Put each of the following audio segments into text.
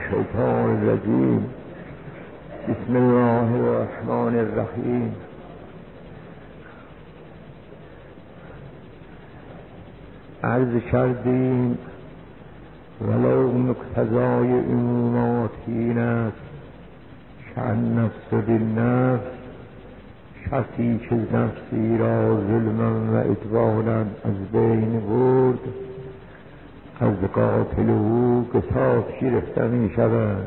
الشیطان الرجیم. بسم الله الرحمن الرحیم. عرض کردیم ولو مقتضای عمومات این است که النفس بالنفس، کسی که نفسی را ظلما و عدوانا از بین برد از قاتل او قصاص گرفته می شود،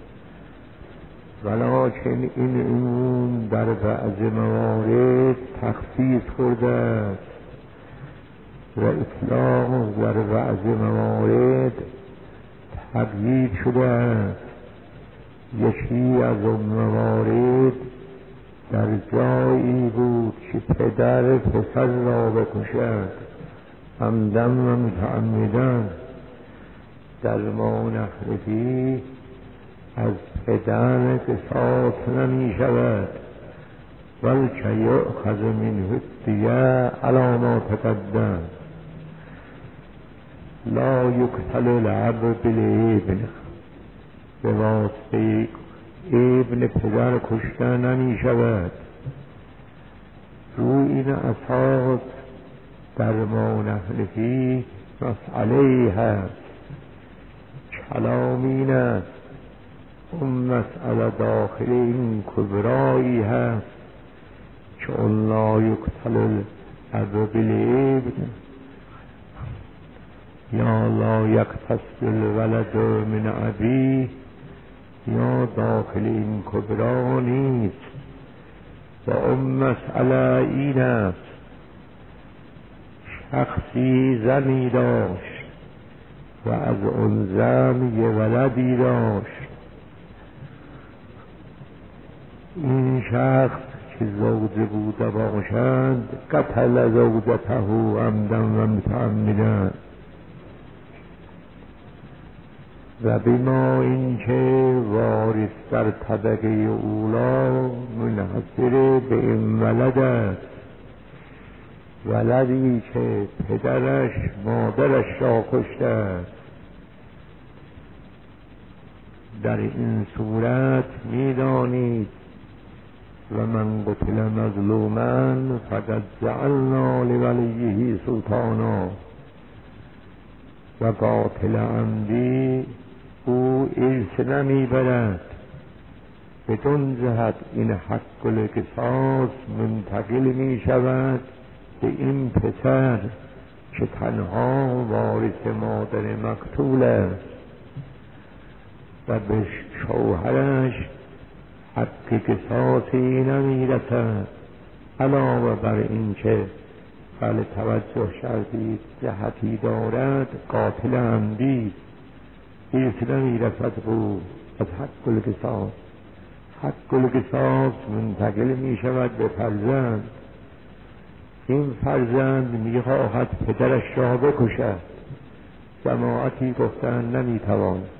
ولکن این عموم در بعض موارد تخصیص خورده است و اطلاق در بعض موارد تقیید شده است. یکی از اون موارد در جایی بود که پدر پسر را بکشد عمدا و متعمدا، در ما نحوی از پدر قصاص نمی شود، بلکه یؤخذ منه الدیه علی ما تقدم. لا یقتل الاب بالابن، به واسطه ابن پدر کشته نمی شود. روی این اساس در ما نحنفی مسئله هست. کلام این است، اون مسئله داخل این کبرایی هست که اون لا یقتل الاب بالابن یا لا یقتص الولد من ابی، یا داخل این کبرا نیست. و اون مسئله این است، شخصی زنی داشت و از اون زن یه ولدی داشت. این شخص که زوجه بوده باشند قتل زوجته عمدا و متعمدا، و بما اینکه وارث در طبقه اولا منحصر به این ولد است، ولدی که پدرش مادرش را کشته است. در این صورت می‌دانید و من قتل مظلوما فقد جعلنا لولیه سلطانا، و قاتل عمدی او ارث نمیبرد. بدون جهت این حق القصاص منتقل می شود به این پسر که تنها وارث مادر مقتول است و به شوهرش حق قصاصی نمی رسد. علاوه بر این که بله توجه کردید جهتی دارد، قاتل عمدی ارث نمی رسد بود از حق القصاص. حق القصاص منتقل می شود به فرزند. این فرزند می خواهد پدرش را بکشد، جماعتی گفتند نمی تواند.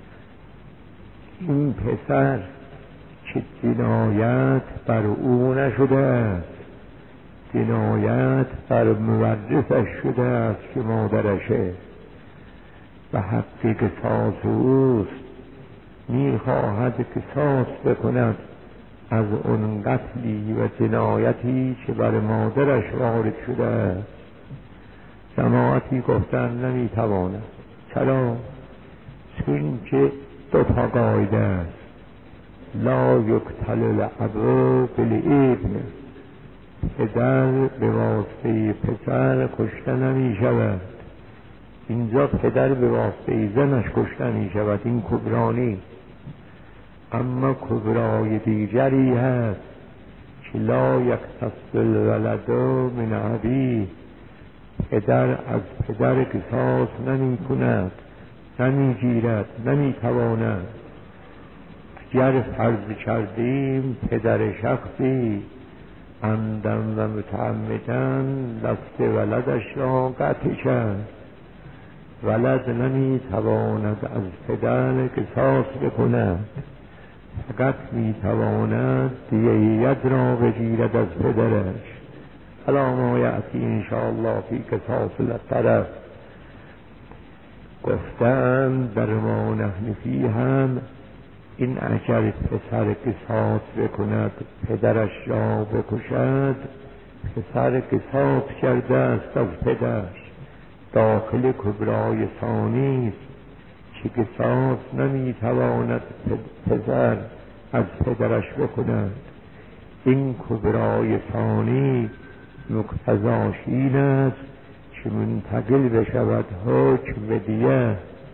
این پسر که جنایت بر او نشده است، جنایت بر مورثش شده است که مادرشه و حق قصاص اوست، میخواهد قصاص بکند از اون قتلی و جنایتی که بر مادرش وارد شده است. جماعتی گفتن نمیتواند. چرا؟ چون که دو تا قاعده است. لا یقتل الاب بالابن، پدر به واسطه پسر کشته نمی شود. اینجا پدر به واسطه زنش کشته می شود. این کبرانی. اما کبرای دیگری هست که لا یقتص الولد من ابی، پدر از پدر قصاص نمی کند، نمی گیرد، نمی تواند. اگر فرض کردیم پدر شخصی عمدن و متعمدن دست ولدش را قطع کرد، ولد نمی تواند از پدر قصاص بکند، فقط می تواند دیت را بگیرد از پدرش. الا ما یأتی انشاءالله فی قصاص الطرف. گفتند در ما نحن فی هم این اگر پسر قصاص بکند پدرش را بکشد، پسر قصاص کرده است از پدر، داخل کبرای ثانی است که قصاص نمیتواند پسر از پدرش بکند. این کبرای ثانی مقتضاش این است که منتقل بشود حکم به دیه،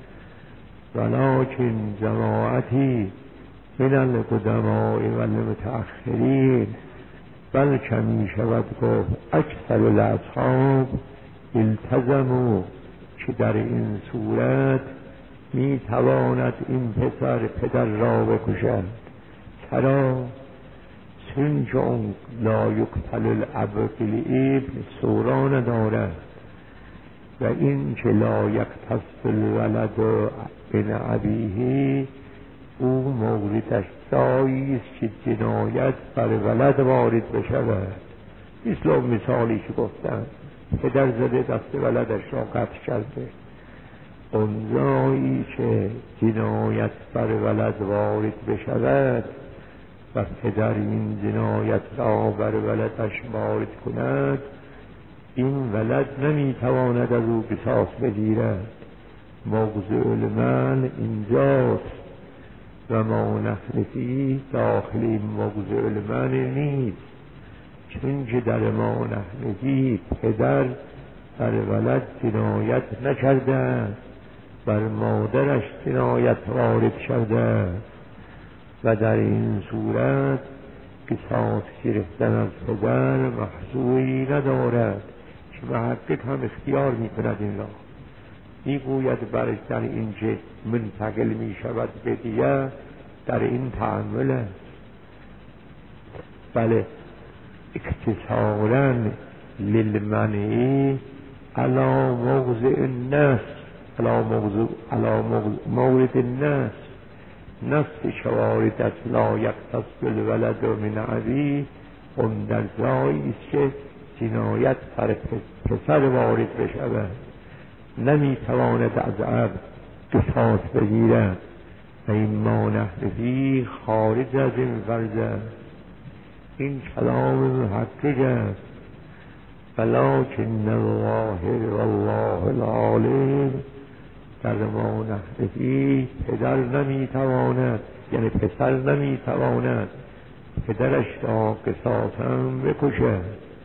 ولکن جماعتی من القدماء و المتأخرین، بلکه می شود گفت اکثر الاصحاب التزموا که در این صورت می تواند این پدر را بکشد. چرا؟ چون که اون لا یقتل الاب بالابن سورا ندارد و این که لا یقتص الولد من ابیه او موردش جایی است که جنایت بر ولد وارد بشود. مثل مثالی که گفتم پدر زده دست ولدش را قطع کرده، اون جایی که جنایت بر ولد وارد بشود و پدر این جنایت را بر ولدش وارد کند، این ولد نمیتواند از او قصاص بگیرد. موضع المن اینجاست و ما نحن فیه داخل این موضع المن نیست، چون که در ما نحن فیه پدر بر ولد جنایت نکرده است، بر مادرش جنایت وارد کرده است و در این صورت قصاص گرفتن از پدر محصولی ندارد که محقق هم اختیار می کند. این را می گوید برش در این که منتقل می شود به دیه در این تعامل است. بله اکتسارا للمنعی علا موضع النص، علا مورد النص، نص شوارد از لا یقتص بالولد من ابی، اون در جایی است که جنایت بر پسر وارد بشود، نمیتواند از اب قصاص بگیرد و این ما نحن فیه خارج از این فرض است. این کلام محقق است. ولکن الظاهر والله العالم در ما نحن فیه پدر نمیتواند، یعنی پسر نمیتواند پدرش را قصاصا بکشد.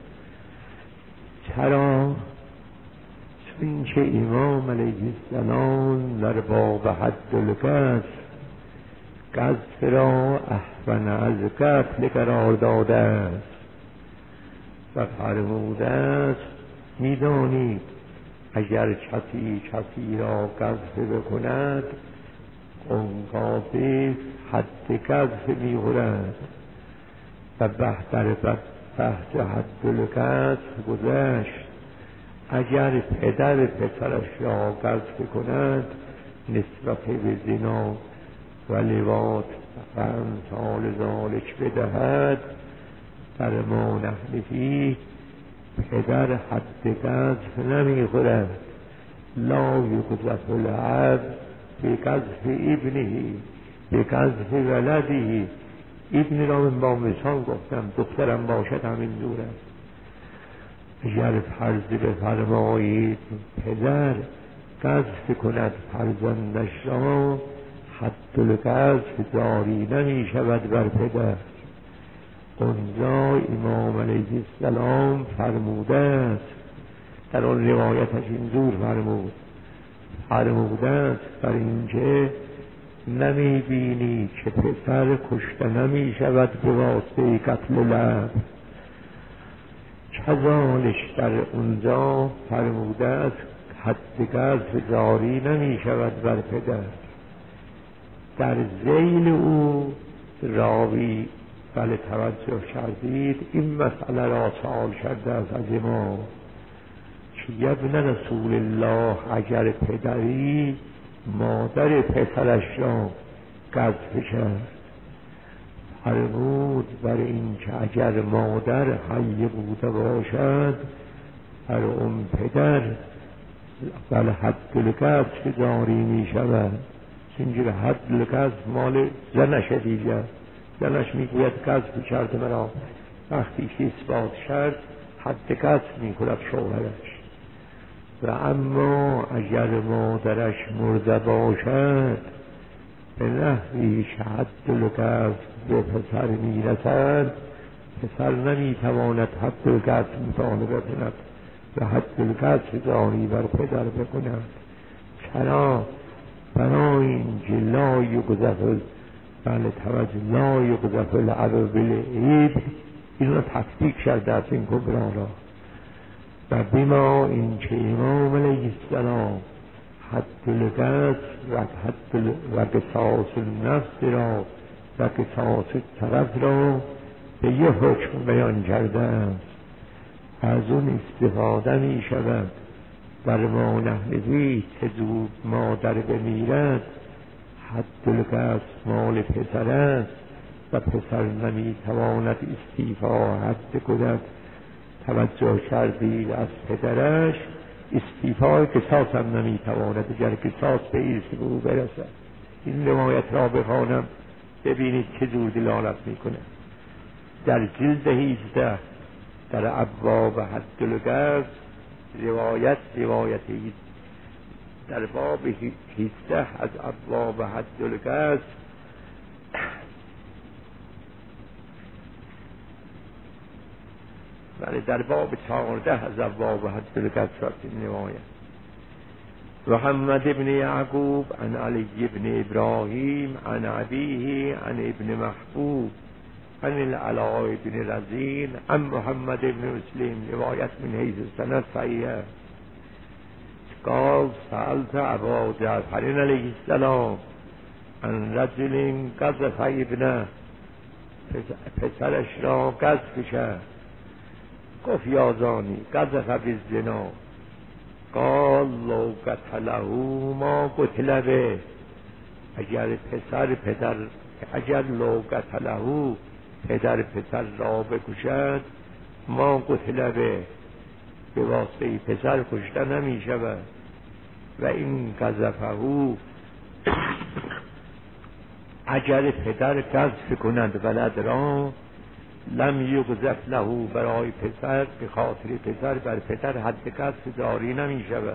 چرا؟ چون که امام علیه السلام در باب حد القذف قذف را احسن از قتل قرار داده است و فرموده است میدانید اگر کسی را قذف بکند اون قاذف حد قذف میخورد و در بحث حد القذف گذشت اگر پدر پسرش را قذف کند نسبت به زنا و لواط و امثال ذالک بدهد، در ما نحن فیه پدر حد قذف نمیخورد. لا یقذف الاب بقذف ابنه بقذف ولده. ابن را من با مثال گفتم، دخترم باشد همین دور است. اگر فرض بفرمایید پدر قذف کند فرزندش را، حد القذف جاری نمی شود بر پدر. اونجا امام علیه السلام فرموده است، در آن روایتش اینجور فرموده است بر اینکه نمی بینی که پسر کشته نمی شود به واسطه قتل لب، کذالک در اونجا فرموده است حد قذف جاری نمی شود بر پدر. در ذیل او راوی بله توجه کردید این مسئله را سوال کرده است از امام که ابن رسول الله اگر پدری مادر پسرش را قذف کرد، فرمود بر این که اگر مادر حی بوده باشد بر اون پدر بله حد القذف جاری می شود. اینجور حد القذف مال زنش دیگر. زنش میگوید قذف کرده مرا، وقتی که اثبات شد حد قذف میکند شوهرش. و اما اگر مادرش مرده باشد به نحوی حد القذف به پسر میرسد، پسر نمیتواند حد القذف مطالبه کند و حد القذف جاری بر پدر بکند. چرا؟ برای اینکه لا یقذف، بله توجه، لا یقذف العب بالعیب، این را تفکیک کرده از این کبرا را. و بما اینکه امام علیه السلام حد القذف و قصاص النفس را و قصاص طرف را به یه حکم بیان کرده است، از اون استفاده می شود در ما نحوی که زود مادر بمیرد حد القذف مال پسر است و پسر نمی تواند استیفا حد کند. توجه کردید از پدرش استیفای قصاص هم نمی تواند اگر قصاص به ایرث به او برسد. این روایت را بخوانم ببینید که جور دلالت می کند. در جلد 18 در ابواب حد القذف روایت در باب 18 از ابواب حد القذف ولی در باب 14 از ابواب حد القذف این روایت. محمد ابن یعقوب عن علی ابن ابراهیم عن ابیه عن ابن محبوب عن العلاء بن رزین عن محمد ابن مسلم، روایت من حیث السند صحیحه. قال سألت ابا جعفر علیه السلام عن رجل قذف ابنه، پسرش را قذف کرد. گفت یا زانی قذف بالزنا. قال لو قتله ما قتل به، اگر لو قتله پدر پسر را بکشد ما قتل به واسطه پسر کشته نمی شود. و این قذفه اگر پدر قذف کند ولد را لم یقذف له، برای پسر به خاطر پسر بر پدر حد قذف جاری نمی شود.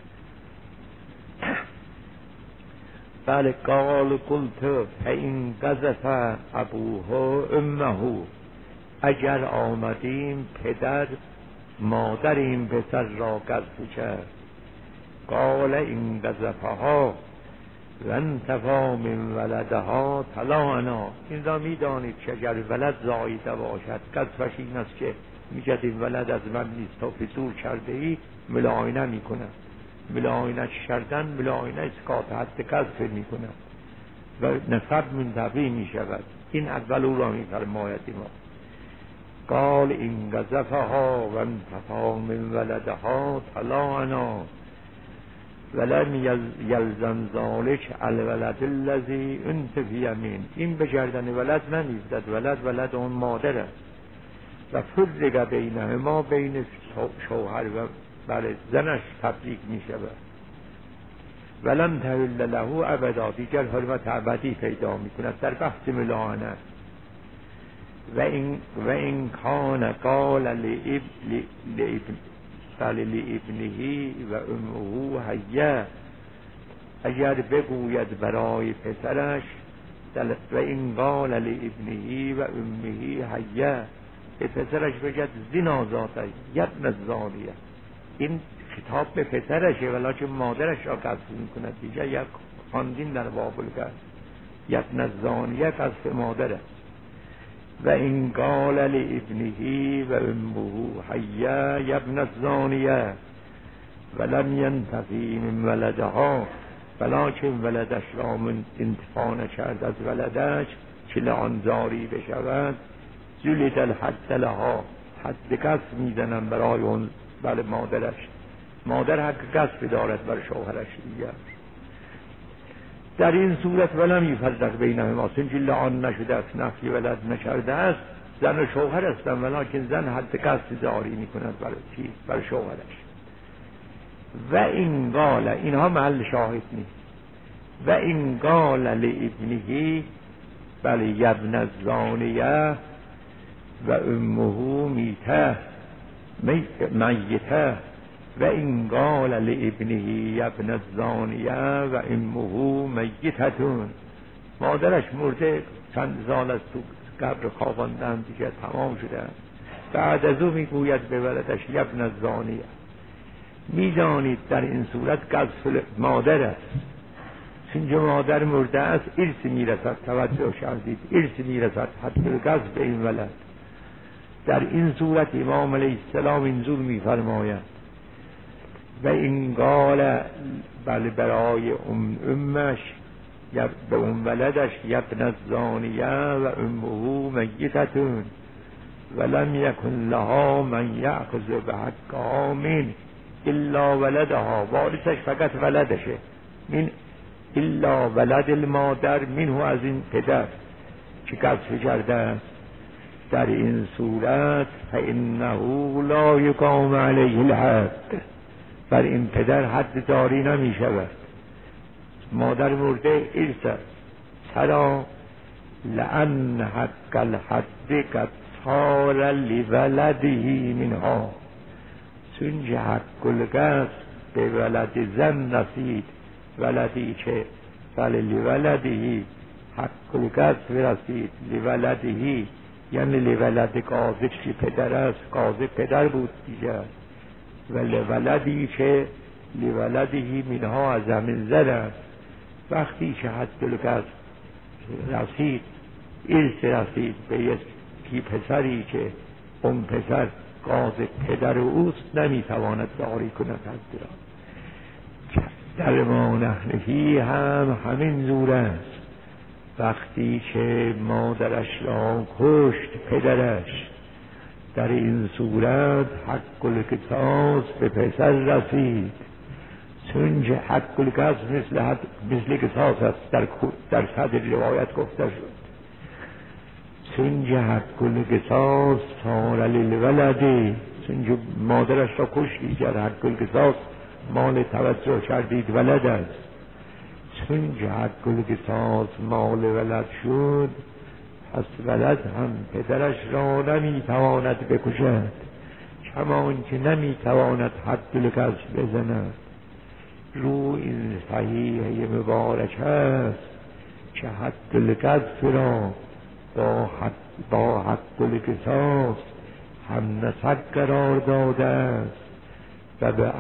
بله قال قلت فإن قذف ابوه امه، اگر آمدیم پدر مادر این پسر را قذف کرد. قال این قذفها و انتفا من ولدها طلاقنا، این را می دانید که اگر ولد زایده باشد قذفش این است که میگد این ولد از من نیست تا فضول کرده ای، ملاینه می کند. ملاینه کردن ملاینه اسقاط حد قذف می کند و نسب منتفی می شود. این اول او را می فرماید ما. قال این قذفها و انتفا من ولدها طلاقنا ولم یلزم ذالک الولد الذی انتفی من، این به گردن ولد نمیفتد، ولد اون مادر است. و فرق بینهما، بین شوهر و بله زنش تفریق می شود. ولم تحل له ابدا، دیگر حرمت ابدی پیدا می کند در بحث ملاعنه. و این کان قال لابنه و امه حیه، اگر بگوید برای پسرش و این قال لابنه و امه حیه، به پسرش بگد زنا ذاته یبن زانیه، این خطاب به پسرشه ولیکن مادرش را قذف میکند. دیگر یک خواندیم در باب القذف یبن زانیه قذف مادر است. و این قال لابنه و امه حیه یبن الزانیه ولم ینتفی من ولدها، ولیکن ولدش را من انتفا نکرد از ولدش که لعن جاری بشود. جلد الحد لها، حد قذف میزنن برای اون بله مادرش. مادر حق قذف دارد بر شوهرش دیگر. در این صورت ولم یفرق بینهما، چون لعن نشده است، نفی ولد نکرده است، زن و شوهر هستند، ولیکن زن حد قذف جاری میکند برای شوهرش. و این قال، اینها محل شاهد نیست، و این قال لابنه بل یبن الزانیه و امه میته میته و این قال لابنه یبن الزانیه و امه میتتون، مادرش مرده چند سال از تو قبر خواباندن دیگه تمام شده. بعد از او میگوید به ولدش یبن الزانیه. میدانید در این صورت قذف مادر است، چون مادر مرده است ارث میرسد. توجه کردید، ارث میرسد حتی قذف به این ولد. در این صورت امام علیه السلام اینجور میفرماید و این قال بل برای امش به اون ولدش یبن الزانیه و امه میتتون ولم یکن لها من یأخذ بحقها من الا ولدها، وارثش فقط ولدشه، من الا ولد المادر منه، از این پدر که قذف کرده است. در این صورت فانه لا یقام علیه الحد، بر این پدر حد داری نمی شود. مادر مرده ارث است. چرا؟ لأن حق الحد قد صار لولده منها، چون حق القذف به ولد زن رسید، ولدی که بله لولده حق القذف رسید، لولده یعنی لولد قاضی که پدر است، قاضی پدر بود دیگه، و لولدی که لولده منها از همین زن است. وقتی که حد القذف رسید، ارث رسید به یکی پسری که اون پسر قاضی پدر اوست، نمیتواند داری کند حد را. در ما نحنفی هم همین زور است. وقتی که مادرش را کشت پدرش، در این صورت حق القصاص به پسر رسید، چون که حق القصاص مثل قصاص است. در صدر روایت گفته شد چون که حق القصاص صار للولد، چون که مادرش را کشتی، در حق القصاص مال توجه کردید ولد است، چون که حق القصاص مال ولد شد، پس ولد هم پدرش را نمیتواند بکشد، کمان که نمیتواند حد القذف بزند. رو این صحیح مبارک است که حد القذف را با حد القصاص هم نسق قرار داده است و به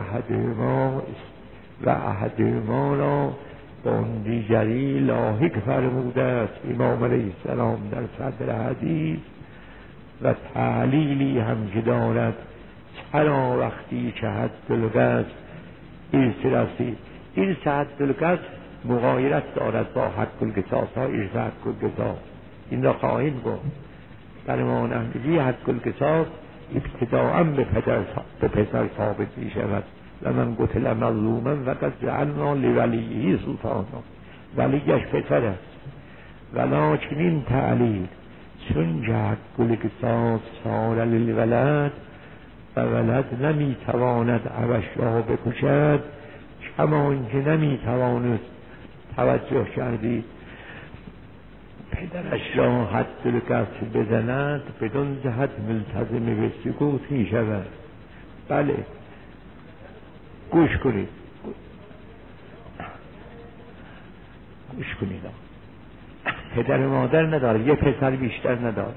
احدهما را با اون دیگری لاحق فرموده است امام علیه السلام در صدر حدیث. و تعلیلی هم که دارد چرا وقتی که حد القذف ارث رسید، ارث حد القذف مغایرت دارد با حق القصاص ها، ارث حق القصاص این را خواهیم گفت. در ما نحنفی حق القصاص ابتداءً به پسر ثابت می شود و من قتل مظلوما فقد جعلنا لولیه سلطانا، ولیش پسر است. ولکن این تعلیل چون که حق القصاص صار للولد و ولد نمیتواند عوض را بکشد، کمان که نمیتواند توجه کردید پدرش را حد القذف بزند، بدون جهت ملتزم به سکوت می شود. بله گوش کنید پدر مادر نداره، یه پسر بیشتر نداره.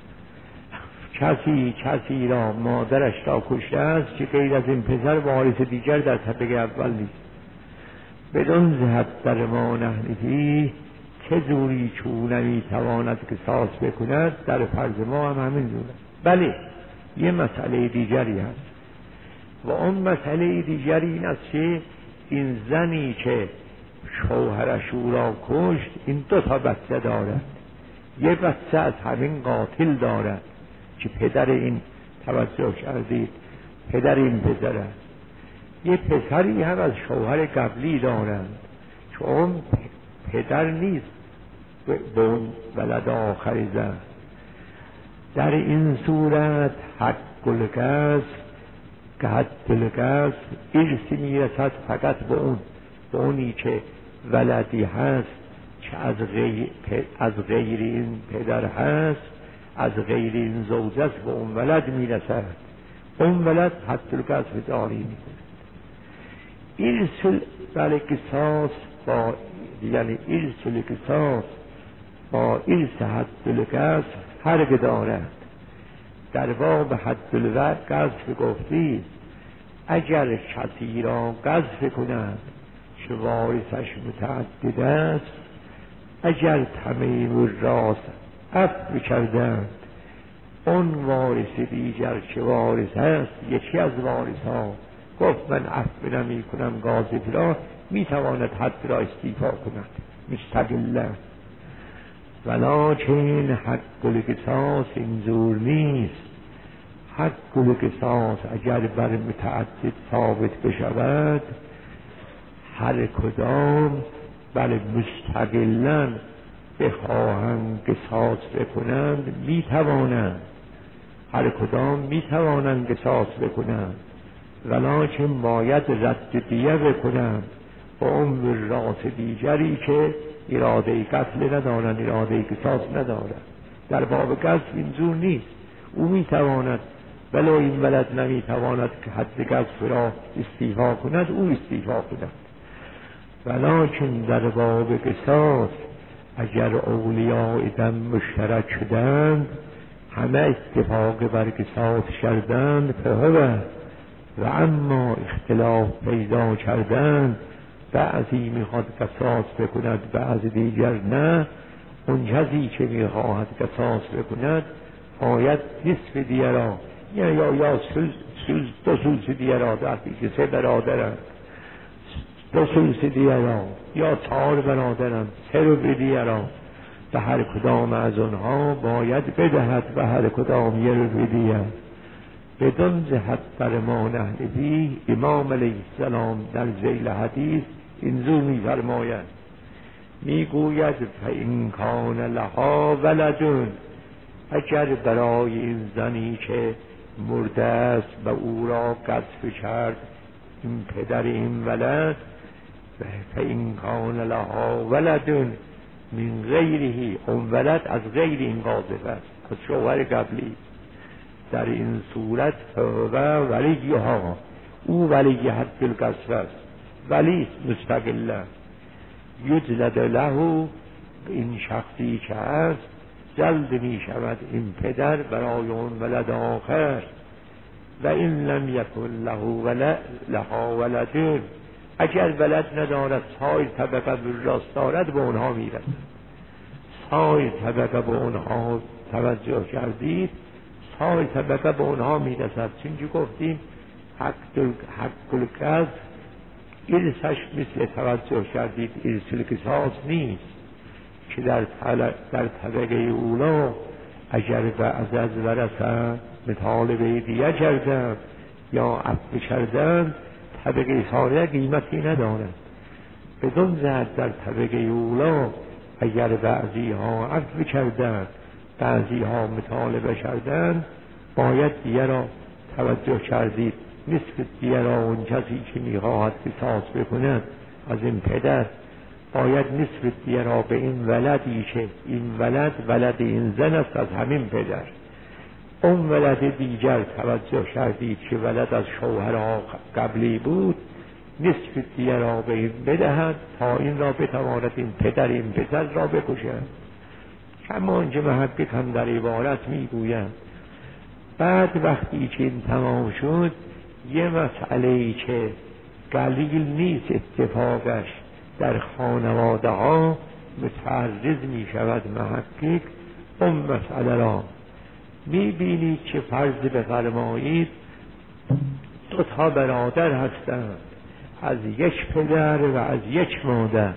کسی را مادرش را کشته است که غیر از این پسر وارث دیگر در طبقه اول نیست. بدون جهت در ما نحنفی چه جوری چون نمیتواند قصاص بکند، در فرض ما هم همین جوره. بله یه مسئله دیگری هست و اون مسئله دیگری این است که این زنی که شوهرش او را کشت این 2 بچه دارد. یه بچه از همین قاتل دارد که پدر این، توجه کردید، پدر این پسر است. یه پسری هم از شوهر قبلی دارند که اون پدر نیست به اون ولد آخر زن. در این صورت حق القذف که حد القذف ارثی میرسد فقط به اونی که ولدی هست که از غیر این پدر هست، از غیر این زوجه است، به اون ولد میرسد. اون ولد حد القذف جاری میکنه. ارث القصاص با یعنی ارث القصاص با ارث حد القذف فرق دارد. در باب حد القذف گفتید اگر کسی را قذف کند که وارثش متعدد است، اگر تمیم الراس عفو کردند، اون وارث دیگر که وارث است، یکی از وارث ها گفت من عفو نمی کنم قاذف را، می تواند حد را استیفا کند مستقلا. ولکن حق القصاص اینجور نیست. حق القصاص اگر بر متعدد ثابت بشود، هر کدام بل مستقلا بخواهند قصاص بکنند می توانند، هر کدام می توانند قصاص بکنند، ولکن باید رد دیه بکنند با اون راس دیگری که اراده قتل ندارند، اراده قصاص ندارند. در باب قذف اینجور نیست. او می تواند ولی این ولد نمی تواند که حد قذف را استیفا کند، او استیفا کند. ولکن در باب قصاص اگر اولیاء دم مشترک شدند، همه اتفاق بر قصاص کردند، فهو و اما اختلاف پیدا کردند، بعضی میخواد قصاص بکند بعضی دیگر نه، اون کسی که میخواهد قصاص بکند باید نصف دیه را یا دو سلس دیه را، در که سه برادرند دو سلس دیه را، یا 4 برادرند سه ربع دیه را به هر کدام از آنها باید بدهد و هر کدام 1 ربع دیه. بدون جهت بر ما نهدی امام علیه السلام در ذیل حدیث اینجور می‌فرماید، میگوید فإن کان لها ولد، اگر برای این زنی که مرده است و او را قذف کرد این پدر این ولد، فإن کان لها ولد من غیره، اون ولد از غیر این قاذف است، از شوهر قبلی، در این صورت و ولیها، او ولی حد القذف است، ولی مستقلا یجلد له، این شخصی که است جلد می شود این پدر برای اون ولد آخر. و این لم یکن لها ولد، اگر ولد ندارد سایر طبقه راست دارد به اونها میرسد. سایر طبقه به اونها توجه کردید، سایر طبقه به اونها میرسد. چون گفتیم حق القذف ارثش مثل توجه کردید ارث القصاص نیست، که در طبقه اولا اگر بعض از ورثه مطالبه دیه کردند یا عفو کردند، طبقه ثانیه قیمتی ندارد. بدون جهت در طبقه اولا اگر بعضی ها عفو کردند بعضی ها مطالبه کردند، باید دیه را توجه کردید نصف دیه را اون کسی که میخواهد قصاص بکند از این پدر باید نصف دیه را به این ولدی که این ولد این زن است از همین پدر، اون ولد دیگر توجه کردید که ولد از شوهرها قبلی بود، نصف دیه را به این بدهد تا این را بتواند این پدر این پسر را بکشد. همان که محقق هم در عبارت میگوید بعد وقتی که این تمام شد یه مسئله که قلیل نیست اتفاقش در خانواده ها متعرض می شود محقق، اون مسئله را می بینید که فرض بفرمایید 2 برادر هستند از یک پدر و از یک مادر،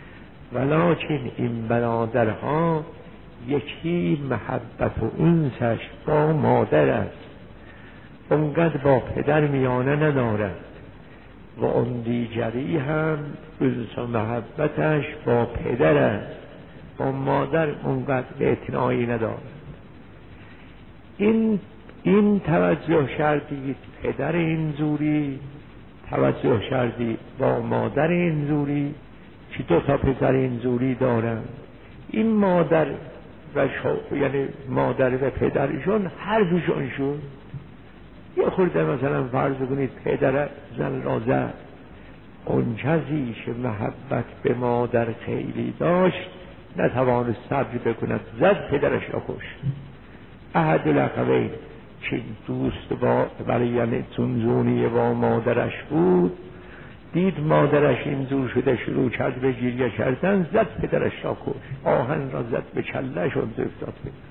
ولکن این برادرها یکی محبت و انسش با مادر است، اونقدر با پدر میانه ندارد، و اون دیگری هم انس و محبتش با پدر است، با مادر اونقدر اعتنایی ندارد. این این توجه کردید پدر این زوری توجه کردید با مادر این زوری که دو تا پسر این زوری دارن. این مادر و یعنی مادر و پدرشون حرفشون شد. یه خورده مثلا فرض کنید پدر زن را زد، اون کسی که محبت به مادر خیلی داشت نتوانست صبر بکند، زد پدرش را کشت. احد الاخوین که دوست با برای یعنی زنزونی با مادرش بود، دید مادرش این زور شده شروع کرد به گریه کردن، زد پدرش را کشت. آهن را زد به کله‌اش و افتاد پدر.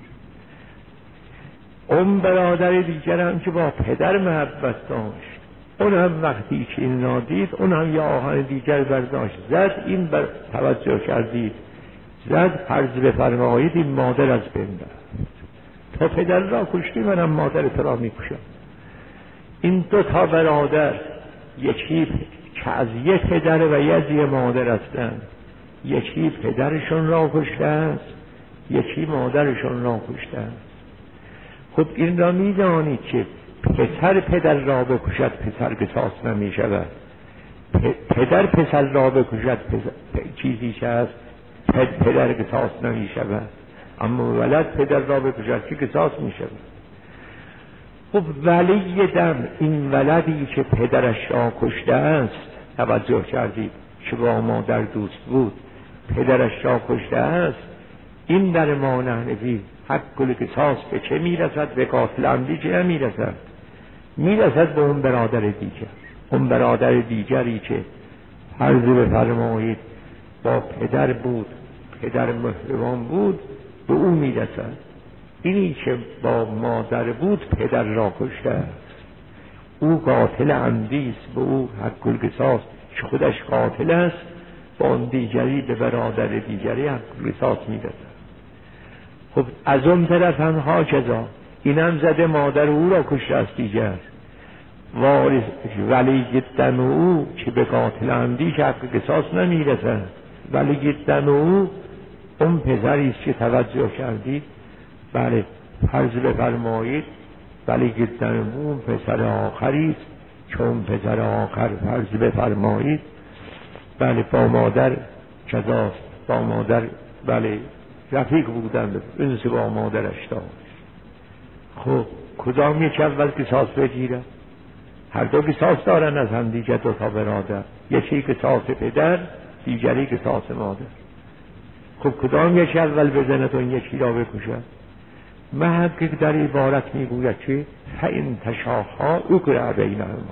اون برادر دیگر هم که با پدر محبت داشت، اون هم وقتی که این را دید اون هم یه آهن دیگر برداشت زد. این بر توجه کردید زد، فرض بفرمایید این مادر از بین رفت. تا پدر را کشتی منم مادر تو را میکشم. این دو تا برادر یکی که از یک پدر و یه مادر هستند، یکی پدرشون را کشته است، یکی مادرشون را کشته است. خب این را میدانید که پدر را بکشد پسر قصاص نمی شود. پدر پسر را بکشد چیزی که هست پدر قصاص نمی شود، اما ولد پدر را بکشد که قصاص می شود. خب ولی دم این ولدی که پدرش را کشته است، توجه کردید که با مادر دوست بود پدرش را کشته است، این در ما نحنفی حق کل قصاص به چه میرسد؟ به قاتل عمدی که نمیرسد، میرسد به اون برادر دیگر. اون برادر دیگری که فرض بفرمایید با پدر بود، پدر محرمان بود، به او میرسد. اینی که با مادر بود پدر را کشته است، او قاتل عمدی است، به او حق القصاص که خودش قاتل است، با اون دیگری به برادر دیگری حق القصاص میرسد. خب از اون طرف هم هاکذا اینم زده مادر او را کشته است دیگر، وارث ولی دم او که به قاتل عمدی که حق قصاص نمیرسد. ولی دم او اون پسری است که توجه کردید، بله فرض بفرمایید ولی دم او اون پسر آخری است، چون پسر آخر فرض بفرمایید بله با مادر کذاست، با مادر بله رفیق بودن، انس با مادرش داشت. خب کدام یک اول قصاص بگیرد؟ هر دو قصاص دارن از هم دیگر، دو تا برادر، یکی قصاص پدر دیگری قصاص مادر. خب کدام یک اول بزند و یکی را بکشد؟ محقق در عبارت میگوید که فإن تشاحا اقرع بینهما.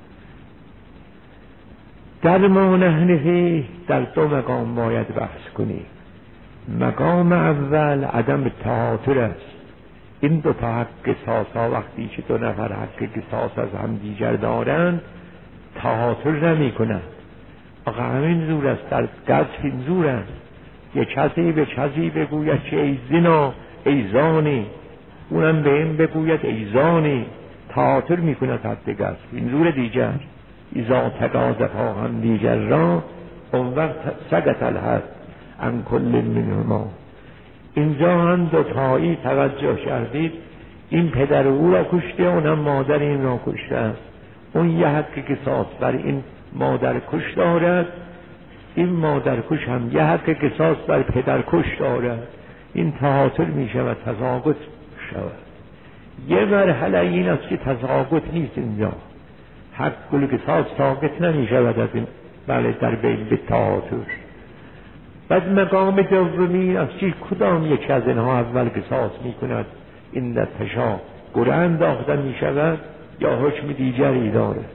در ما نحنفی در دو مقام باید بحث کنیم. مقام اول عدم تهاتر است. این دو تا حق قصاص ها وقتی که دو نفر حق قصاص از هم دیگر دارند تهاتر نمی کنند. آقا همین زور است، در قذف این زور است. یک کسی به کسی بگوید که ای زنا ای زانی، اونم به این بگوید ای زانی، تهاتر می کند حد قذف. این زور دیگر اذا تقاذفا هم دیگر را اون وقت سقط الحد عن کل منهما. اینجا هم دوتایی توجه کردید، این پدر او را کشته، اونم مادر این را کشته است. اون یه حق قصاص بر این مادر کش دارد، این مادر کش هم یه حق قصاص بر پدر کش دارد. این تهاتر می شود، تساقط شود. یه مرحله این است که تساقط نیست، اینجا حق کل قصاص ساقط نمی شود از این بله در بین به تهاتر. بعد مقام دومی است که کدام یک از اینها اول قصاص می کند، این در تشا گره انداخته می شود یا حکم دیگری دارد.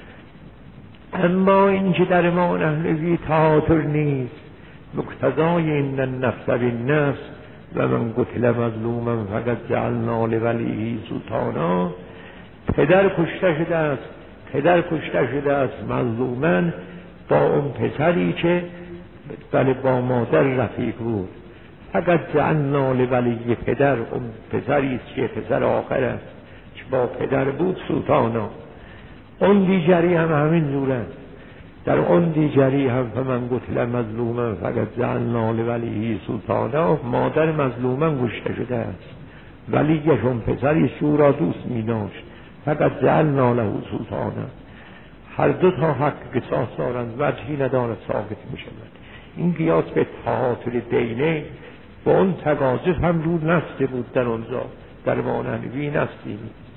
اما این که در ما نحنفی تهاتر نیست، مقتضای این النفس بالنفس و من قتل مظلوما فقد جعلنا لولیه سلطانا. پدر کشته شده است، پدر کشته شده است مظلوما با اون پسری که بله با مادر رفیق بود. فقط جعلنا لولی پدر، اون پسری است که پسر آخر است که با پدر بود سلطانا. اون دیگری هم همین جور است. در اون دیگری هم فمن قتل مظلوما فقط جعلنا لولیه سلطانا، مادر مظلوما کشته شده است، ولیشون پسری او را دوست می داشت، فقط جعلنا له سلطانا. هر دو تا حق قصاص دارند، وجهی ندارد ثابت می شود. این قیاس به تهاتر دینه با اون تقاضا هم رو نسته بود در اونجا، در مانحنفی نستی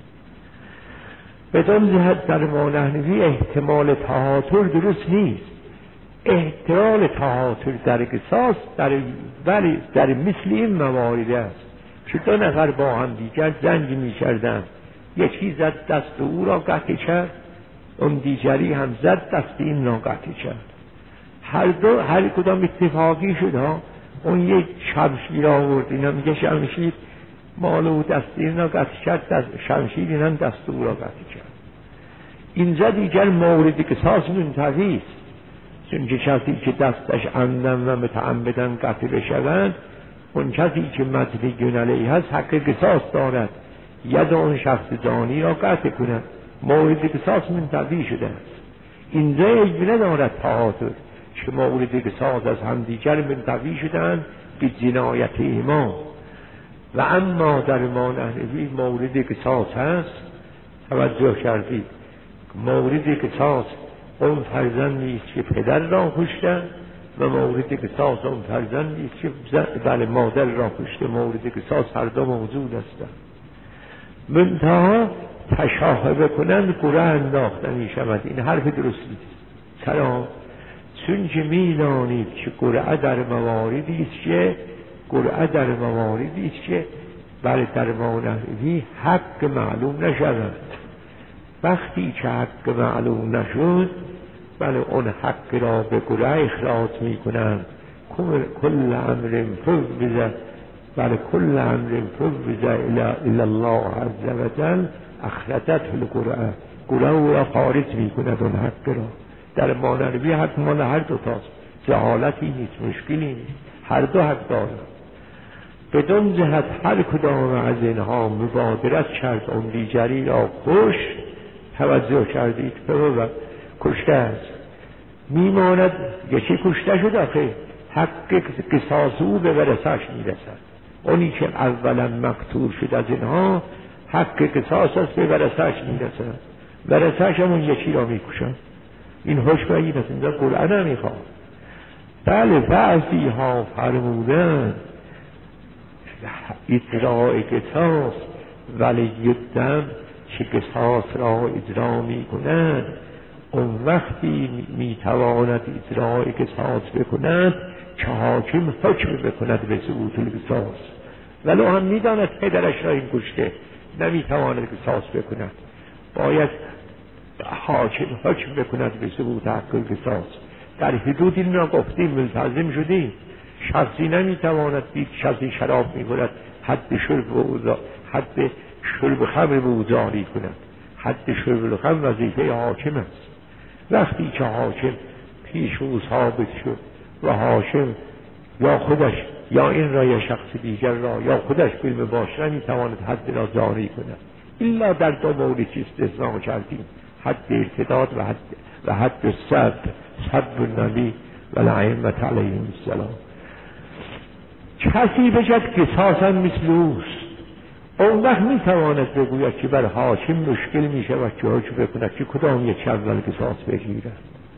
بدون جهت در مانحنفی احتمال تهاتر درست نیست. احتمال تهاتر در قصاص ولی در مثل این موارد است که دو نفر با هم دیگر جنگ می کردند، یکی زد دست او را قطع کرد، اون دیگری هم زد دست این را قطع کرد. هر کدام اتفاقی شد ها. اون یک شمشیر آورد، اینا میگه شمشیر مال او دست این را قطع کرد، شمشیر این هم دست او را قطع کرد. اینجا دیگر مورد قصاص منتفی است، چون که کسی که دستش عمدن و متعمدن قطع بشوند، اون کسی که مدلگون علیه هست حق قصاص دارد، ید اون شخص دانی را قطع کند، مورد قصاص منتفی شده است. اینجا ایجب ندارد تهاتر که مورد قصاص از هم دیگر منتفی شدن به جنایت ایمان. و اما در مانحنفی مورد قصاص هست. توجه کردید، مورد قصاص اون فرزندی است که پدر را کشته و مورد قصاص اون فرزندی است که مادر را کشته. مورد قصاص هر دو موجود هستند. منتها تشاهه کنند قرعه انداختن می شود. این حرف درستی است. چرا؟ چون که می دانید که قرعه در مواردی است که بله در مانحنفی حق معلوم نشود. وقتی که حق معلوم نشد، بله اون حق را به قرعه اخراج می کنند. کل امر فوض، بله کل امر فوض الی الله عز وجل اخرجته القرعه، قرعه را خارج می کند اون حق را. در مانحنفی حق مال هر دو تاست، جهالتی نیست، مشکلی نیست، هر دو حق دارند. بدون جهت هر کدام از اینها مبادرت کرد اون دیگری را کشت. توجه کردید و کشته است، میماند یکی کشته شد، آخه حق قصاص او به ورثه‌اش میرسد. اونی که اولا مقتول شد از اینها حق قصاص است، به ورثه‌اش میرسد، ورثه‌اش همون یکی را میکشند. این حکم این است، اینجا قرآن نمیخواد. بله بعضی ها فرمودن اجراء قصاص ولی یدم که قصاص را اجرا می کند، اون وقتی می تواند اجراء قصاص بکند که حاکم حکم بکند به ثبوت القصاص. ولو هم می داند پدرش را این کشته، نمی تواند قصاص بکند، باید حاکم حکم بکند به ثبوت حق القصاص. در حدود این را گفتیم، ملتزم شدیم. شخصی نمی تواند دید شخصی شراب می کند حد شرب خمر به او جاری کند. حد شرب خمر وظیفه حاکم است. وقتی که حاکم پیش او ثابت شد و حاکم یا خودش یا این را یا شخص دیگر را یا خودش علم باشه، نمی تواند حد را جاری کند. الا در دو مورد استثناء کردیم، حد ارتداد و حد صد النبی و الائمه علیهم السلام. کسی بجد قصاصا مثل اوست، اون وقت میتواند بگوید که بر حاکم مشکل میشه و که حکم بکند که کدام یک اول قصاص بگیرد.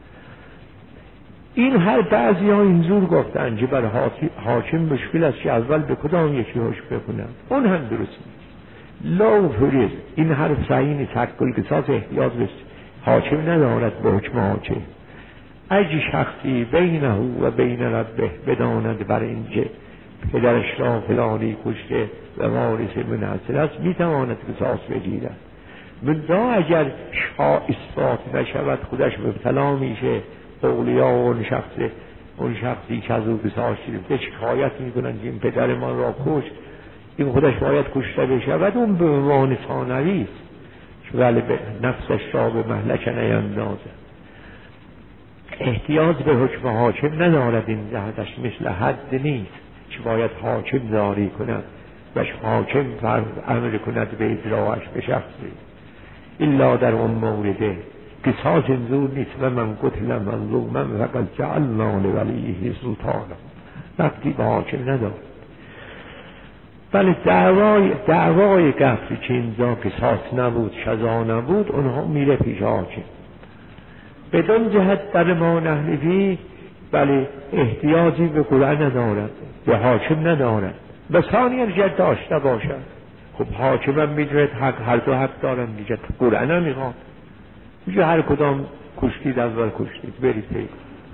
این هر بعضی ها اینجور گفتن که بر حاکم مشکل است که اول به کدام یکی حکم بکند. اون هم درست نیست. لا فریض، این حرف صحیح نیست. حق القصاص احتیاج به حاکم ندارد به حکم حاکم. اگه شخصی بینه و بین ربه بداند بر اینکه پدرش را فلانی کشته و وارث منحصر است، میتواند قصاص بگیرد. منتها اگر اثبات نشود خودش مبتلا میشه، اولیا اون شخصی که از او قصاص گرفته شکایت میکنند که این پدر من را کشت، این خودش باید کشته بشود، اون به عنوان ثانوی است ولی به نفسش را به مهلک نیندازد. احتیاج به حکم حاکم ندارد. این جهتش مثل حد نیست که باید حاکم جاری کند و حاکم امر کند به اجراش به شخصی. الا در اون مورده قصاص انظور نیست. و من قتل مظلوما فقد جعلنا لولیه سلطانا، وقتی به حاکم ندارد. بله دعوای قتل که اینجا قصاص نبود، شذا نبود، اونها میره پیش حاکم. بدون جهت در ما نحنفی بله احتیاجی به قرآن ندارد، به حاکم ندارد، به ثانیه جد داشته باشد. خب حاکم هم میدوید هر دو حق دارن دیگه، قرآن هم میخواد میگه هر کدام کشتید اول کشتید برید پی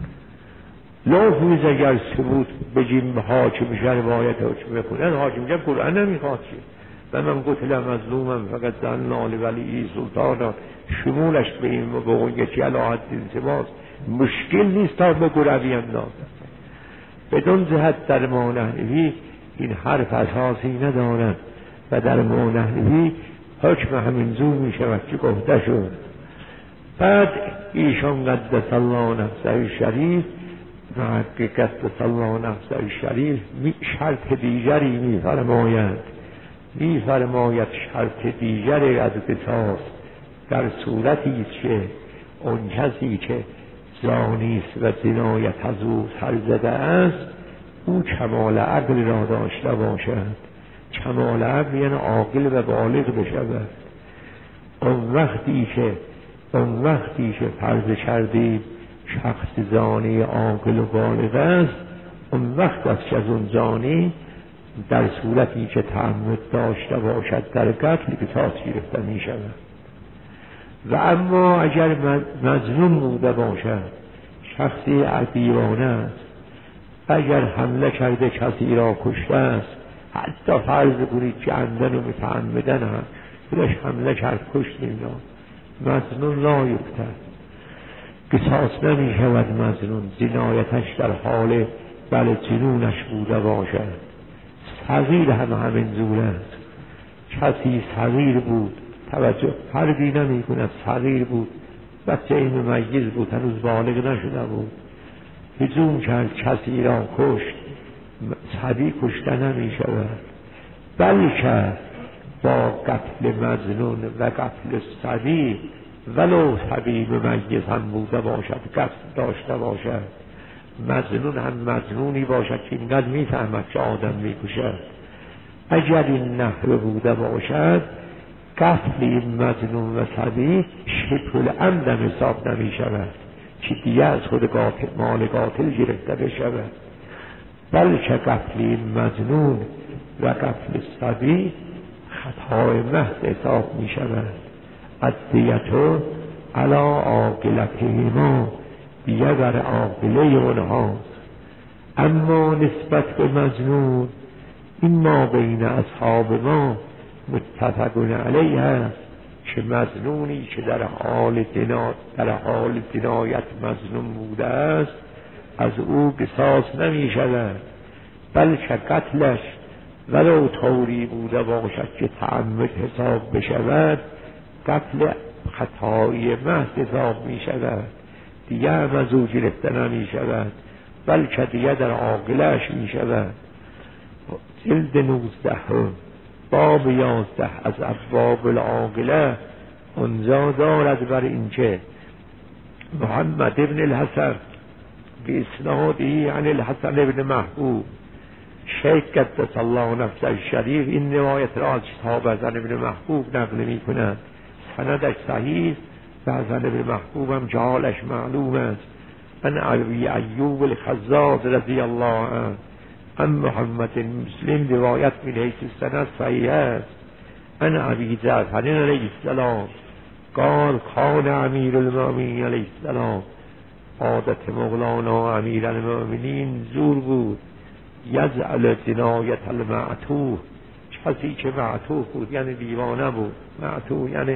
لوفوز اگر ثبوت بجیم حاکم شربایت حکم بکنن، حاکم میگه قرآن هم میخواد چی و من قتل مظلومم فقط زن نال ولی سلطان شمولش به این و بقول یکی علاحت دین سباز مشکل نیست تا به گروی اندازد. بدون جهت در ما نحنفی این حرف اساسی ندارد و در ما نحنفی حکم همین زور می شود که گفته شد. بعد ایشان قدس الله نفسه شریف محقق قدس الله نفسه شریف شرط دیگری می فرماید شرط دیگری از قصاص در صورتی که اون کسی که زانیست و جنایت از او سر زده است او کمال عقل را داشته باشد. کمال عقل یعنی عاقل و بالغ بشود. اون وقتی که فرض کردیم شخص زانی عاقل و بالغ است، اون وقت است که از اون زانی در صورتی که تعمد داشته باشد در قتل قصاص گرفته می شود. و اما اگر مظلوم بوده باشد، شخصی دیوانه است، اگر حمله کرده کسی را کشته است، حتی فرض کنید که عمدن و متعمدن هم خودش حمله کرد کشت اینا، مظلوم لا یقتل، قصاص نمی شود. مظلوم جنایتش در حال بله جنونش بوده باشد. صغیر همین زور است. کسی صغیر بود، توجه فردی نمی کند، صغیر بود، بچه این ممیز بود، هنوز بالغ نشده بود، هجوم کرد کسی را کشت، صبی کشته نمی شود، بلکه با قتل مظنون و قتل صبی ولو صبی ممیز هم بوده باشد، قصد داشته باشد، مظنون هم مظنونی باشد که اینقدر می فهمد که آدم می کشد، اگر این نحوه بوده باشد قتل این مظنون و صبی شبه العمد حساب نمی شود که دیگه از خود مال قاتل گرفته بشود، بلکه قتل این مظنون و قتل صبی خطای محض حساب می شود. الدیة علی عاقلتهما، دیگه بر عاقله اونهاست. اما نسبت به مظنون این ما بین اصحاب ما متفقون علیه است که مظنونی که در حال جنایت مظنون بوده است از او قصاص نمی شود، بلکه قتلش ولو طوری بوده باشد که تعمد حساب بشود، قتل خطایی محض حساب می شود، دیگه هم از او گرفته نمی شود، بلکه دیگه در عاقلش می شود. جلد 19 باب 11 از ابواب العاقله اونجا دارد بر اینکه محمد ابن الحسن به اسنادی عن الحسن ابن محبوب شیخ قدس الله نفسه شریف این روایت را از کتاب حسن ابن محبوب نقل می کند. سندش صحیح و حسن ابن محبوب هم جهالش معلوم است. ان ابی ایوب الخزاز رضی الله عنه ان محمد مسلم روایت من حیث السند صحیح است. ان ابی جعفر علیه السلام قال کان امیر المؤمنین علیه السلام، عادت مولانا امیر المؤمنین زور بود، یجعل جنایت المعتوه، کسی که معتوه بود یعنی دیوانه بود، معتوه یعنی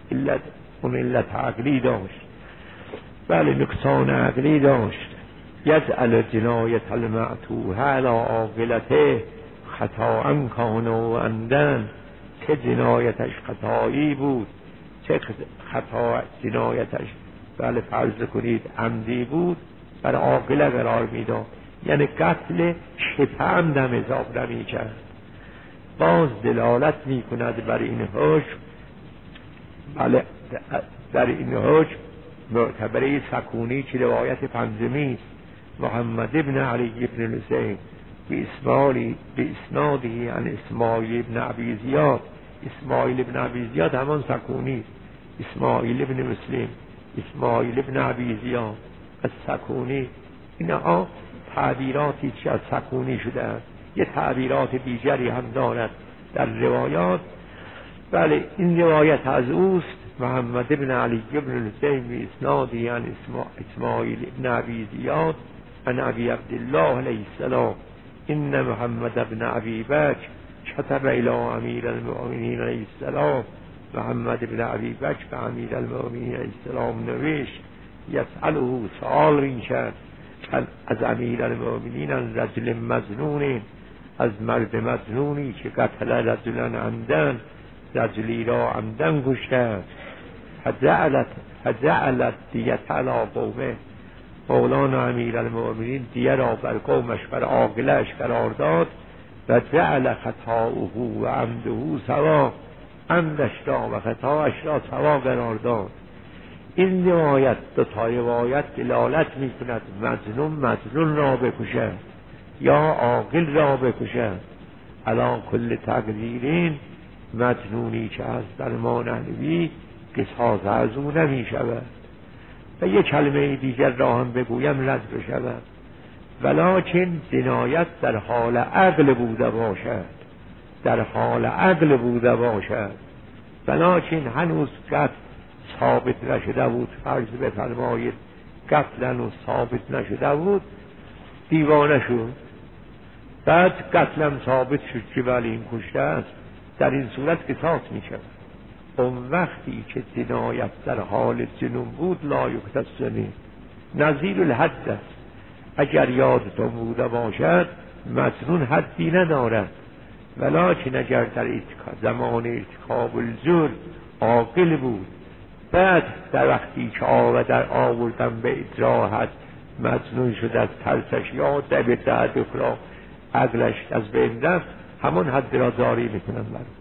علت عقلی داشت، بله نقصان عقلی داشت، یجعل جنایت المعتوه علی عاقلته خطاء کان و عمدن، چه جنایتش خطایی بود چه خطا جنایتش بله فرض کنید عمدی بود بر عاقله قرار میداد، یعنی قتل شبه عمدم حساب نمی کرد. باز دلالت می کند بر این حکم، بله در این حکم معتبره سکونی که روایت پنجمی است، محمد ابن علی ابن الحسین بإسناده عن اسماعیل ابن ابی زیاد. اسماعیل ابن ابی زیاد همان سکونی، اسماعیل ابن مسلم، اسماعیل ابن ابی زیاد از سکونی. اینها تعبیراتی که از سکونی شده است. یه تعبیرات دیگری هم دارد در روایات. بله این روایت از اوست. محمد ابن علی ابن الحسین اسنادی عن اسماعیل ابن ابی زیاد عن ابی عبدالله علیه السلام ان محمد ابن ابی بکر كتب الى امیر المؤمنین علیه السلام. محمد ابن ابی بکر به امیر المؤمنین علیه السلام نوشت یسأله، سؤال این کرد از امیر المؤمنین از رجل مظنون، از مرد مظنونی که قتل رجلا عمدن، رجلی را عمدن کشته. فجعلت دیت علی قومه، مولانا امیر المؤمنین دیه را بر قومش بر عاقلش قرار داد. و جعل خطاؤه و عمده سوا، عمدش را و خطاش را سوا قرار داد. این روایت، دو تا روایت دلالت می کند مظنون را بکشد یا عاقل را بکشد. علی کل تقدیرین، مظنونی که از در ما نحوی قصاص از او نمی شود. و یک کلمه دیگر را هم بگویم رد بشود. ولکن جنایت در حال عقل بوده باشد، در حال عقل بوده باشد، ولکن هنوز قتل ثابت نشده بود. فرض بفرمایید قتل هنوز ثابت نشده بود، دیوانه شد، بعد قتلم ثابت شد که ولی این کشته است، در این صورت قصاص می شود. اون وقتی که جنایت در حال جنون بود لا یکتصنی، نظیر الحد است. اگر یادتون بوده باشد مظنون حدی ندارد، ولکن اگر در زمان ارتکاب الجرم عاقل بود، بعد در وقتی که آوردن به اجرا حد مظنون شد از ترسش یا به دهد اخرا عقلش از بین رفت، همون حد را جاری میکنن.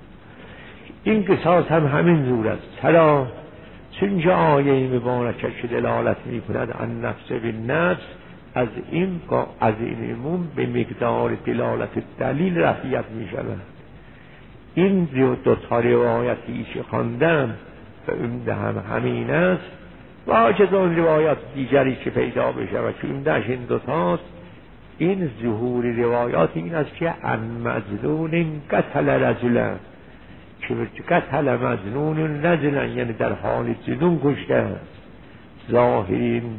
این قصاص هم همین جور است. چرا؟ چون که آیه مبارکه که دلالت میکند ان نفس بالنفس، از این عموم به مقدار دلالت دلیل رفعیت میشود. این دو تا روایتی که خواندم و عمده هم همین است، و عاجز اون روایات دیگری که پیدا بشه و که عمدهش این دوتاست. این ظهور روایات این است که ان مظنون قتل رجلا، که قتل مظنون رجلا یعنی در حال جنون کشته است. ظاهرین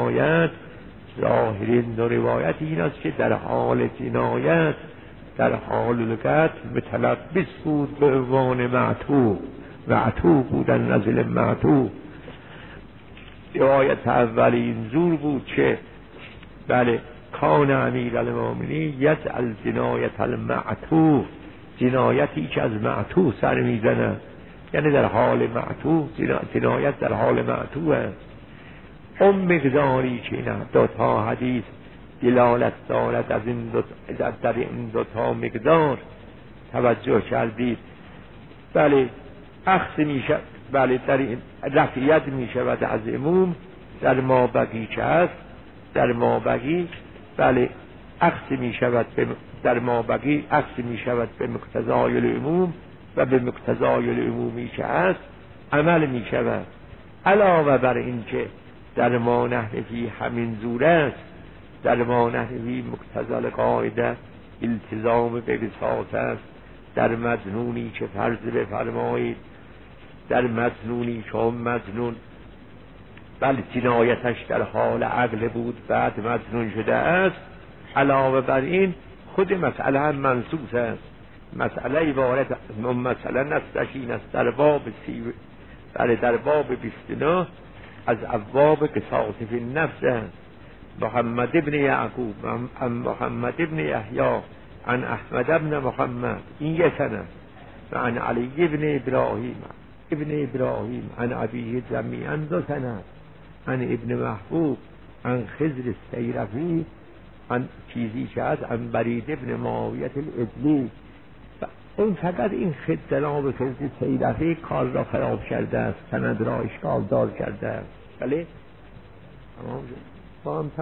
دو روایت این است که در حال جنایت، در حال قتل متلبس بود به عنوان معتوه بودن، نزل معتوه. روایت اولی این زور بود که بله کان امیر المؤمنین یجعل جنایت المعتوه، جنایتی که از معتوه سر میزنه، یعنی در حال معتوه، جنایت در حال معتوه است. اون مقداری که این دو تا حدیث دلالت دارد از این در این دو تا مقدار توجه کردید، بله اخذ میشه، بله در این رفعیت میشود از عموم در ما بقی که هست، در ما بقی بله اخذ میشود در ما بقی اخذ میشود به مقتضای العموم و به مقتضای العمومی که هست عمل میشود. علاوه بر این که در ما نحوی همین زور است، در ما نحوی مقتضی قاعده التزام به قصاص است. در مظنونی که فرض بفرمایید در مظنونی که مظنون بله جنایتش در حال عقل بود بعد مظنون شده است، علاوه بر این خود مسئله هم منصوص است. مسئله عبارت مثلا نستش این است در باب بله در باب 29 از ابواب قصاص فی النفس است. محمد ابن یعقوب عن محمد ابن یحیی عن احمد ابن محمد، این یک سند، و عن علی ابن ابراهیم عن ابیه جمیعا دو سند، عن ابن محبوب عن خضر السیرفی عن چیزی که از عن برید ابن معاویه الادلی. این فقط این جناب خضر السیرفی کار را خراب کرده است، سند را اشکال دار کرده است. بله تمام شد.